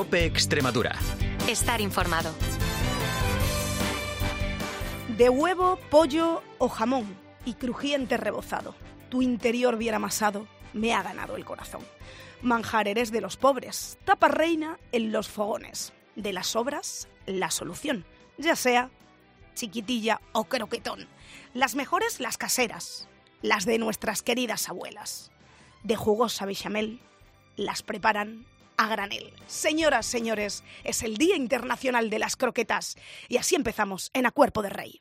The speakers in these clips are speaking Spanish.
COPE Extremadura. Estar informado. De huevo, pollo o jamón y crujiente rebozado, tu interior bien amasado me ha ganado el corazón. Manjareres de los pobres, tapa reina en los fogones. De las sobras, la solución, ya sea chiquitilla o croquetón. Las mejores, las caseras, las de nuestras queridas abuelas. De jugosa bechamel, las preparan a granel. Señoras, señores, es el Día Internacional de las Croquetas y así empezamos en A Cuerpo de Rey.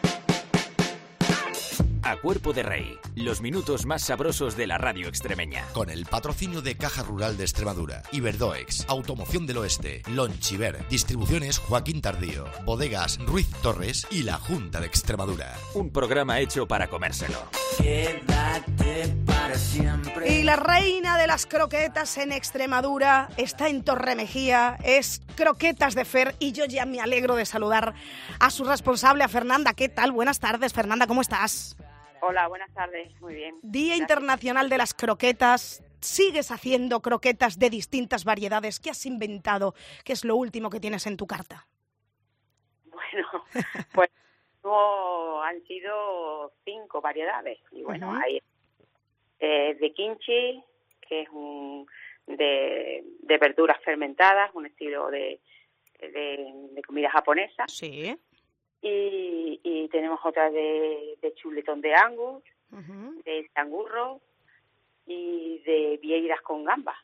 A Cuerpo de Rey, los minutos más sabrosos de la radio extremeña. Con el patrocinio de Caja Rural de Extremadura, Iberdoex, Automoción del Oeste, Lonchiver, Distribuciones Joaquín Tardío, Bodegas Ruiz Torres y la Junta de Extremadura. Un programa hecho para comérselo. Quédate para siempre. Y la reina de las croquetas en Extremadura está en Torremejía, es Croquetas de Fer, y yo ya me alegro de saludar a su responsable, a Fernanda. ¿Qué tal? Buenas tardes, Fernanda, ¿cómo estás? Hola, buenas tardes, muy bien. Día Gracias. Internacional de las Croquetas. ¿Sigues haciendo croquetas de distintas variedades? ¿Qué has inventado? ¿Qué es lo último que tienes en tu carta? Bueno, pues han sido 5 variedades. Y bueno, hay de kimchi, que es de verduras fermentadas, un estilo de comida japonesa. Sí. Y tenemos otra de chuletón de Angus, de cangurro y de vieiras con gambas.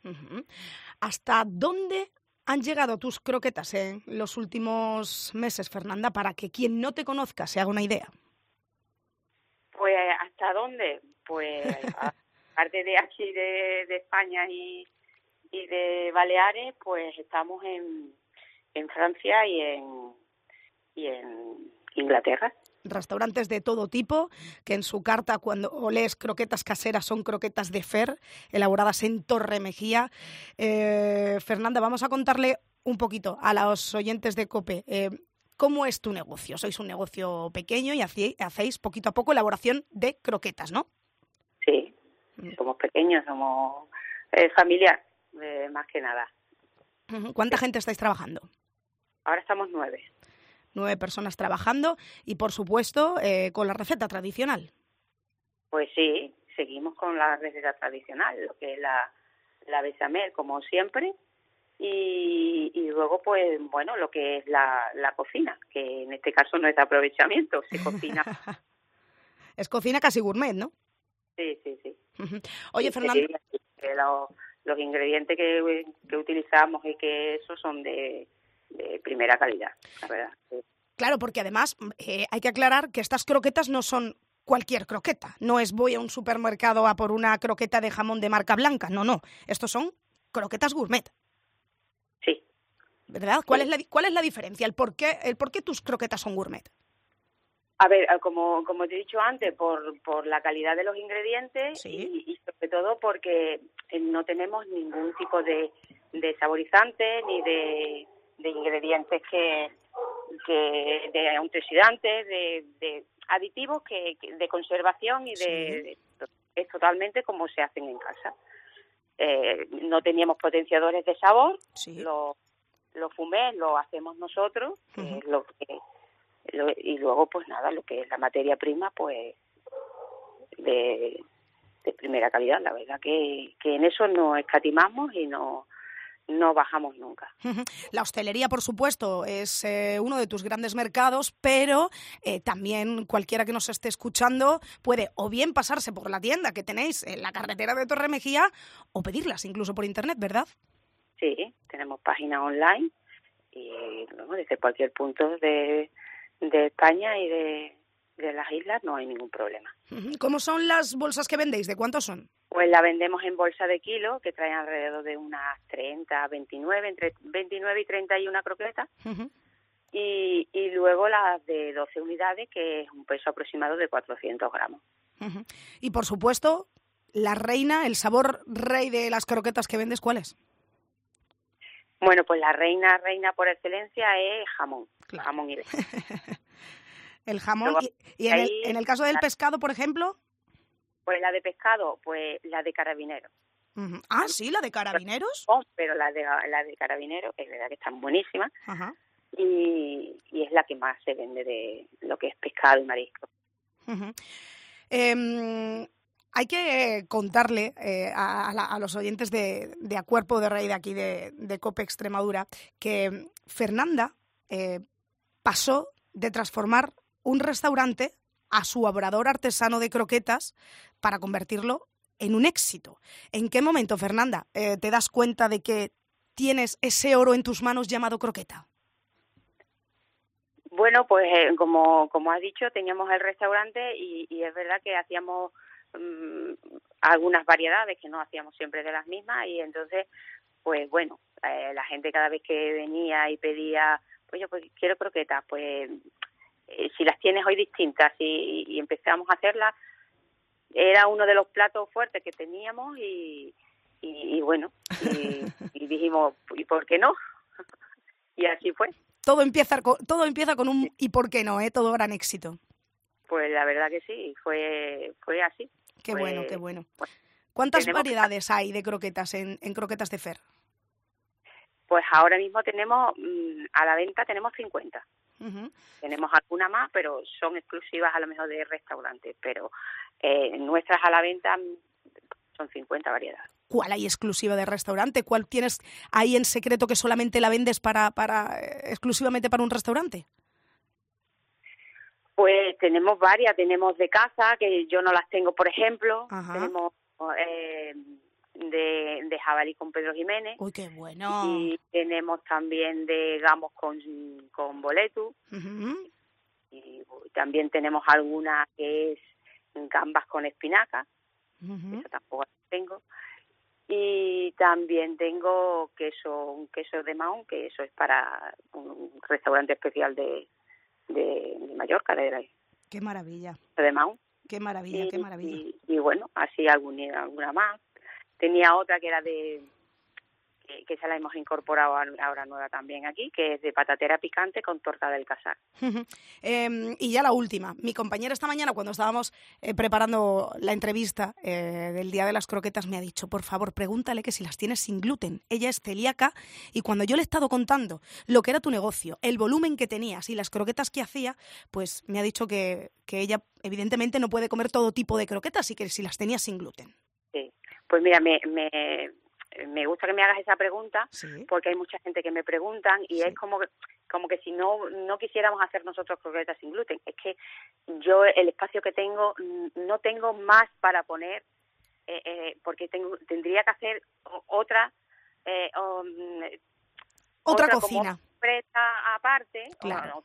¿Hasta dónde han llegado tus croquetas en los últimos meses, Fernanda, para que quien no te conozca se haga una idea? Pues, ¿hasta dónde? Pues, aparte de aquí de España y de Baleares, pues estamos en Francia y en Inglaterra. Restaurantes de todo tipo, que en su carta, cuando lees croquetas caseras, son croquetas de Fer, elaboradas en Torremejía. Fernanda, vamos a contarle un poquito a los oyentes de COPE. ¿Cómo es tu negocio? Sois un negocio pequeño y hacéis poquito a poco elaboración de croquetas, ¿no? Sí, somos pequeños, somos familiar, más que nada. ¿Cuánta gente estáis trabajando? Ahora estamos 9. 9 personas trabajando y, por supuesto, con la receta tradicional. Pues sí, seguimos con la receta tradicional, lo que es la bechamel, como siempre, y luego, pues, bueno, lo que es la cocina, que en este caso no es de aprovechamiento, se cocina. Es cocina casi gourmet, ¿no? Sí. Oye, Fernanda. Sí, los ingredientes que utilizamos y que esos son de primera calidad, la verdad. Sí. Claro, porque además hay que aclarar que estas croquetas no son cualquier croqueta. No es voy a un supermercado a por una croqueta de jamón de marca blanca. No. Estos son croquetas gourmet. Sí. ¿Verdad? ¿Cuál es la diferencia? ¿El por qué tus croquetas son gourmet? A ver, como te he dicho antes, por la calidad de los ingredientes. Sí. y sobre todo porque no tenemos ningún tipo de saborizante ni de ingredientes de antioxidantes, de aditivos de conservación y es totalmente como se hacen en casa. No teníamos potenciadores de sabor, sí. Los fumés lo hacemos nosotros, y luego pues nada, lo que es la materia prima pues de primera calidad. La verdad que en eso no escatimamos y no bajamos nunca. La hostelería, por supuesto, es uno de tus grandes mercados, pero también cualquiera que nos esté escuchando puede o bien pasarse por la tienda que tenéis en la carretera de Torremejía o pedirlas incluso por internet, ¿verdad? Sí, tenemos página online y bueno, desde cualquier punto de España y de las islas no hay ningún problema. ¿Cómo son las bolsas que vendéis? ¿De cuántos son? Pues la vendemos en bolsa de kilo, que trae alrededor de unas 30, 29, entre 29 y 31 croquetas. Y luego las de 12 unidades, que es un peso aproximado de 400 gramos. Y por supuesto, la reina, el sabor rey de las croquetas que vendes, ¿cuál es? Bueno, pues la reina por excelencia es jamón, claro. Jamón ibérico. El jamón. Luego, ¿Y en el caso del pescado, por ejemplo? Pues la de pescado, pues la de carabinero. Uh-huh. Ah, sí, la de Carabineros. Pero la de Carabineros es verdad que están buenísimas. Ajá. Y es la que más se vende de lo que es pescado y marisco. Uh-huh. Hay que contarle a los oyentes de A Cuerpo de Rey de aquí de COPE Extremadura que Fernanda pasó de transformar un restaurante a su obrador artesano de croquetas para convertirlo en un éxito. ¿En qué momento, Fernanda, te das cuenta de que tienes ese oro en tus manos llamado croqueta? Bueno, pues como has dicho, teníamos el restaurante y es verdad que hacíamos algunas variedades que no hacíamos siempre de las mismas y entonces, pues bueno, la gente cada vez que venía y pedía, pues yo pues quiero croquetas, pues si las tienes hoy distintas y empezamos a hacerlas, era uno de los platos fuertes que teníamos y bueno, y dijimos, ¿y por qué no? Y así fue. Todo empieza con un ¿y por qué no? Todo gran éxito. Pues la verdad que sí, fue así. Qué bueno. ¿Cuántas variedades hay de croquetas en Croquetas de Fer? Pues ahora mismo tenemos, a la venta tenemos 50. Uh-huh. Tenemos alguna más, pero son exclusivas a lo mejor de restaurantes, pero nuestras a la venta son 50 variedades. ¿Cuál hay exclusiva de restaurante? ¿Cuál tienes ahí en secreto que solamente la vendes para exclusivamente para un restaurante? Pues tenemos varias, tenemos de caza, que yo no las tengo, por ejemplo. Ajá. Tenemos de jabalí con Pedro Jiménez. ¡Uy, qué bueno! Y tenemos también de gamos con boletus. Uh-huh. Y también tenemos alguna que es gambas con espinaca. Uh-huh. Eso tampoco tengo. Y también tengo un queso de Mahón, que eso es para un restaurante especial de Mallorca, de ahí. ¡Qué maravilla! De Mahón. ¡Qué maravilla, qué maravilla! Y bueno, así alguna más. Tenía otra que era que se la hemos incorporado ahora nueva también aquí, que es de patatera picante con torta del Casar. Y ya la última. Mi compañera esta mañana, cuando estábamos preparando la entrevista del Día de las Croquetas, me ha dicho, por favor, pregúntale que si las tienes sin gluten. Ella es celíaca y cuando yo le he estado contando lo que era tu negocio, el volumen que tenías y las croquetas que hacía, pues me ha dicho que ella evidentemente no puede comer todo tipo de croquetas y que si las tenías sin gluten. Sí, pues mira, me gusta que me hagas esa pregunta, ¿sí? Porque hay mucha gente que me preguntan y sí. Es como que si no quisiéramos hacer nosotros croquetas sin gluten. Es que yo el espacio que tengo no tengo más para poner porque tendría que hacer otra cocina como empresa aparte, claro.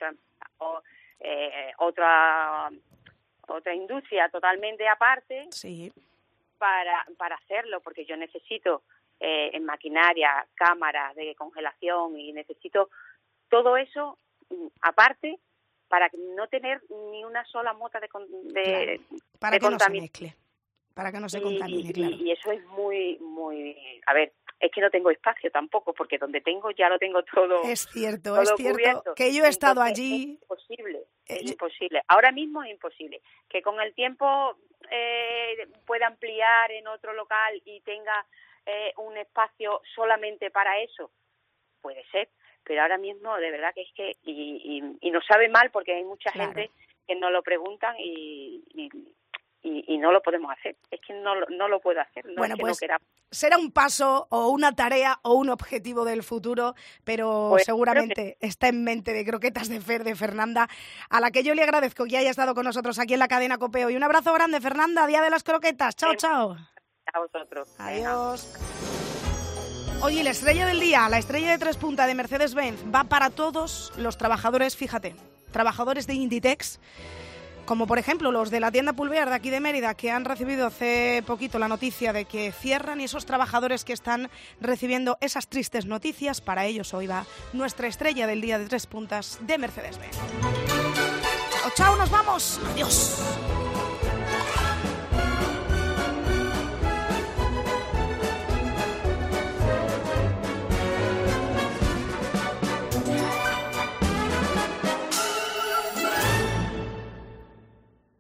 otra industria totalmente aparte, sí. para hacerlo, porque yo necesito en maquinaria, cámaras de congelación y necesito todo eso aparte para no tener ni una sola mota de claro. Para que no se mezcle, para que no se contamine, claro. Y eso es muy, a ver, es que no tengo espacio tampoco, porque donde tengo ya lo tengo todo. Es cierto, cubierto. Que yo he estado allí. Es imposible. Ahora mismo es imposible. Que con el tiempo pueda ampliar en otro local y tenga un espacio solamente para eso, puede ser. Pero ahora mismo de verdad que es que y nos sabe mal porque hay mucha claro. gente que nos lo preguntan y no lo podemos hacer. Es que no lo puedo hacer. No bueno, es que pues no queramos. Será un paso o una tarea o un objetivo del futuro, pero pues, seguramente está en mente de Croquetas de Fer, de Fernanda, a la que yo le agradezco que haya estado con nosotros aquí en la cadena COPE. Y un abrazo grande, Fernanda, Día de las Croquetas. Chao, chao. A vosotros. Adiós. Oye, la estrella del día, la estrella de 3 puntas de Mercedes-Benz, va para todos los trabajadores, fíjate, trabajadores de Inditex, como por ejemplo los de la tienda Pulvear de aquí de Mérida, que han recibido hace poquito la noticia de que cierran, y esos trabajadores que están recibiendo esas tristes noticias. Para ellos hoy va nuestra estrella del día de 3 puntas de Mercedes-Benz. Chao, chao, nos vamos. Adiós.